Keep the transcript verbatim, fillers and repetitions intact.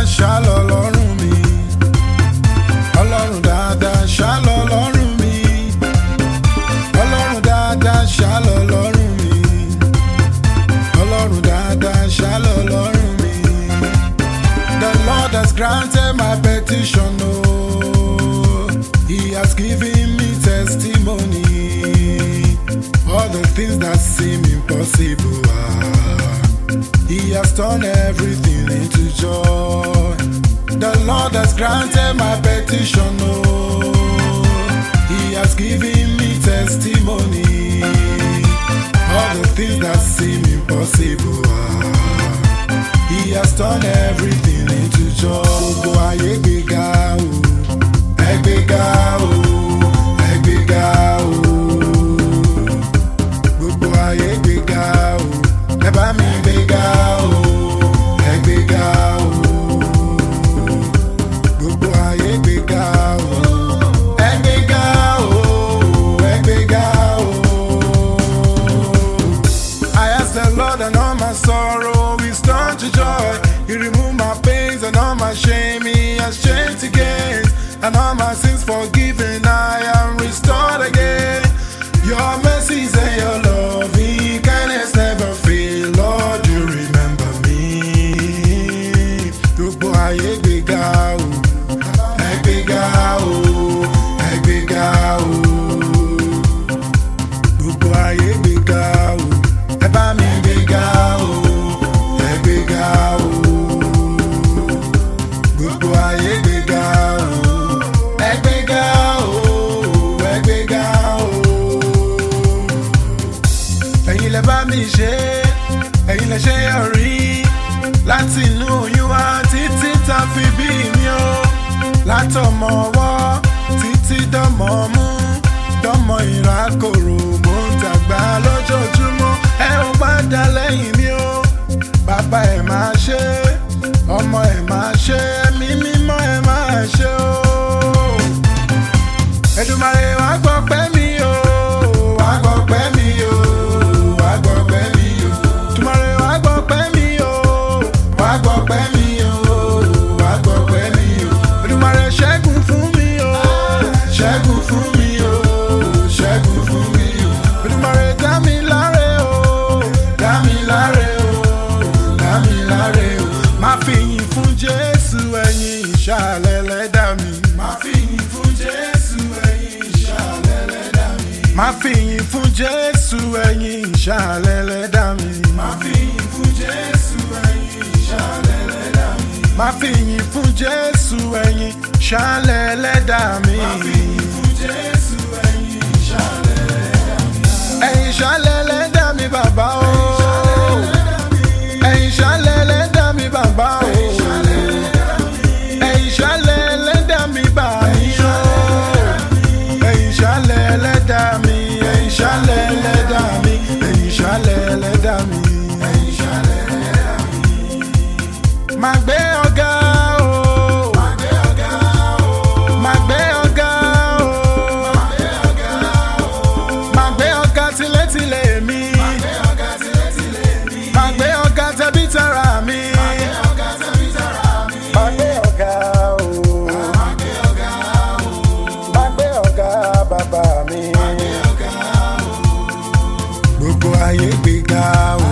ṣá lọ́lọ́run mi. Ọlọ́run dáadáa ṣá lọ́lọ́run mi. Ọlọ́run dáadáa ṣá lọ́lọ́run mi. Ọlọ́run dáadáa ṣá lọ́lọ́run mi. The Lord has granted my petition, oh, He has given me testimony. All the things that seem impossible, ah, He has turned everything into joy. The Lord has granted my petition, oh, He has given me testimony. All the things that seem impossible, ah, He has turned everything into joy. Gbogbo ayé gbéga o, ẹ gbéga o, ẹ gbéga o. Gbogbo ayé gbéga o, ẹ bá mi gbéga o, ẹ gbéga o. Gbogbo ayé gbéga o, ẹ gbéga o, ẹ gbéga o. I asked the Lord and all my sorrow is turned to joy. He removed my pains and all my shame. He has changed to gains and all my sins forgiven. I am restored again. Your mercies and your loving kindness never fail. Lord, you remember me. Gbogbo ayé gbéga o, ẹ gbéga o, ẹ gbéga o. Gbogbo ayé gbéga o, ẹ bá mi gbéga o, ẹ gbéga o. Gbogbo ayé gbéga o, ẹ gbéga o, ẹ gbéga o. Ẹ̀yin lẹ bá mi ṣe, ẹ̀yin lẹ ṣe yọrí. Láti inú oyún wá títí tá fi bí mi o. Látọmọ ọwọ́ títí dọ́mọ mú. Dọ́mọ ìrákòrò mò ń dàgbà lójoojúmọ́. Ẹ ò padà lẹ́yìn mi o. Bàbá ẹ̀ máa ṣe, ọmọ ẹ̀ máa ṣe, ẹ̀mí mímọ́ ẹ̀ máa ṣe o. Èdùmàrè wá gbọpẹ́ mi o, wá gbọpẹ́ mi o, wá gbọpẹ́ mi o. Èdùmàrè wá gbọpẹ́ mi o, wá gbọpẹ́ mi o, wá gbọpẹ́ mi o. Èdùmàrè ṣẹ́gun fún mi o, ṣẹ́gun fún mi o, ṣẹ́gun fún mi o. Èdùmàrè dá mi láre o, dá mi láre o, dá mi láre o. Máa fi yìn fún Jésù ẹ̀yin ìṣàlẹ̀ ẹlẹ́dàá mi. Máa fi yìn fún Jésù ẹ̀yin ìṣàlẹ̀ ẹlẹ́dàá mi. Máa fi yìn fún Jésù ẹ̀yin ìṣàlẹ̀ ẹlẹ́dàá mi. Máa fi yìn fún Jésù ẹ̀yin ìṣàlẹ̀ ẹlẹ́dàá mi. Máa fi yìn fún Jésù ẹ̀yin ìṣàlẹ̀ ẹlẹ́dàá mi. Máa fi yìn fún Jésù ẹ̀yin ìṣàlẹ̀ ẹlẹ́dàá mi. Ẹ̀yin ìṣàlẹ̀ ẹlẹ́dàá mi bàbá o. Ẹ̀yin ìṣàlẹ̀ ẹlẹ́dàá mi bàbá o. Ẹ̀yin ìṣàlẹ̀ ẹlẹ́dàá mi bàbá o. Ẹ̀yin ìṣàlẹ̀ ẹlẹ́dàá mi. Ẹ̀yin ìṣàlẹ̀ ẹlẹ́dàá mi. Ẹ̀yin ìṣàlẹ̀ ẹlẹ́dàá mi. Ẹ̀yin ìṣàlẹ̀ ẹlẹ́dàá mi. Màá gbé ọ̀gá o. Màá gbé ọ̀gá o. Màá gbé ọ̀gá o. Màá gbé ọ̀gá o. Màá gbé ọ̀gá tilétilé mi. Màá gbé ọ̀gá tilétilé mi. Màá gbé ọ̀gá tẹbí tará mi. Màá gbé ọ̀gá tẹbí tará mi. Màá gbé ọ̀gá o. Màá gbé ọ̀gá o. Màá gbé ọ̀gá bàbá mi. Màá gbé ọ̀gá o. Gbogbo ayé gbéga o.